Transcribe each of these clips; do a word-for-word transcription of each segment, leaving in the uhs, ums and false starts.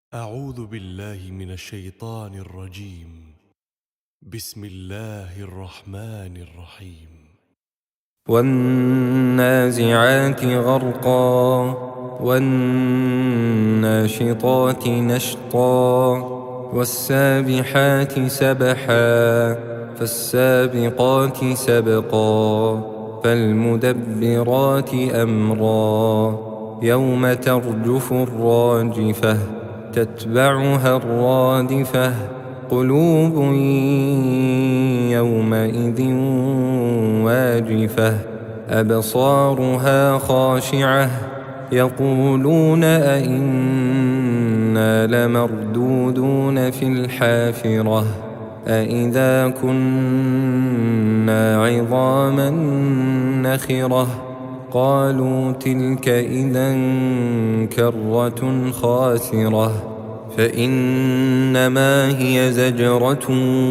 أعوذ بالله من الشيطان الرجيم. بسم الله الرحمن الرحيم. والنازعات غرقا والناشطات نشطا والسابحات سبحا فالسابقات سبقا فالمدبرات أمرا يوم ترجف الراجفة تتبعها الرادفة قلوب يومئذ واجفة أبصارها خاشعة يقولون أئنا لمردودون في الحافرة أئذا كنا عظاما نخرة قالوا تلك إذا كرة خاسرة فإنما هي زجرة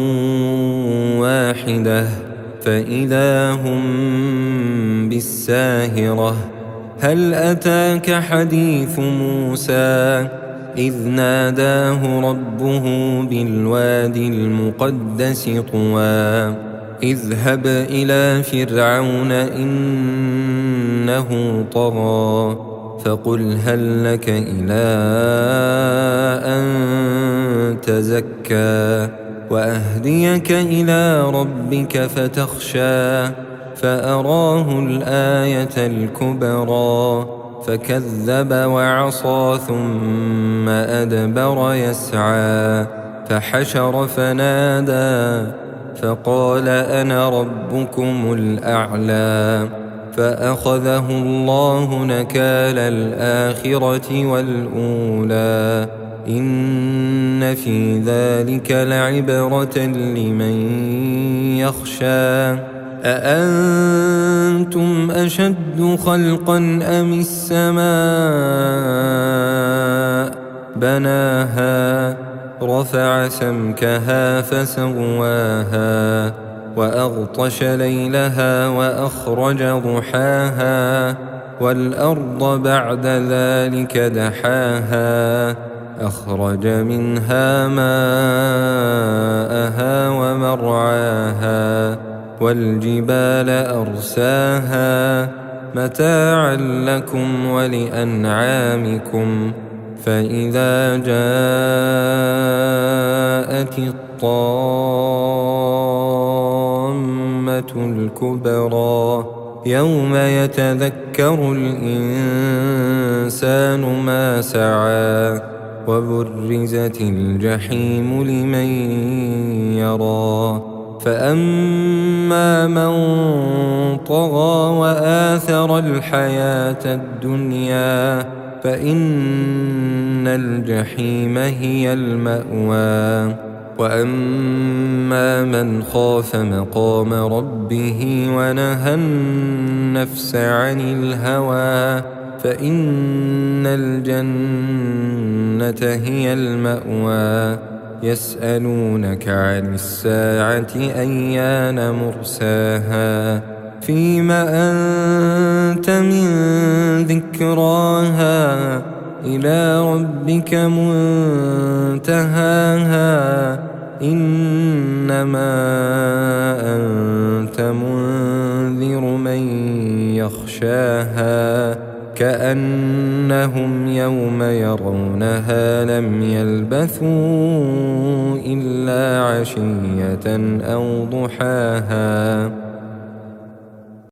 واحدة فإذا هم بالساهرة هل أتاك حديث موسى إذ ناداه ربه بالوادي المقدس طوى اذهب إلى فرعون إنه طغى فقل هل لك إلى أن تزكى وأهديك إلى ربك فتخشى فأراه الآية الكبرى فكذب وعصى ثم أدبر يسعى فحشر فنادى فقال أنا ربكم الأعلى فأخذه الله نكال الآخرة والأولى إن في ذلك لعبرة لمن يخشى أأنتم أشد خلقا أم السماء بناها رفع سمكها فسواها وأغطش ليلها وأخرج ضحاها والأرض بعد ذلك دحاها أخرج منها ماءها ومرعاها والجبال أرساها متاعا لكم ولأنعامكم فإذا جاءت الطامة الكبرى يوم يتذكر الإنسان ما سعى وبرزت الجحيم لمن يرى فأما من طغى وآثر الحياة الدنيا فإن الجحيم هي المأوى وأما من خاف مقام ربه ونهى النفس عن الهوى فإن الجنة هي المأوى يسألونك عن الساعة أيان مرساها فيم أنت من ذكراها إلى ربك منتهاها إنما أنت منذر من يخشاها كأنهم يوم يرونها لم يلبثوا إلا عشية أو ضحاها.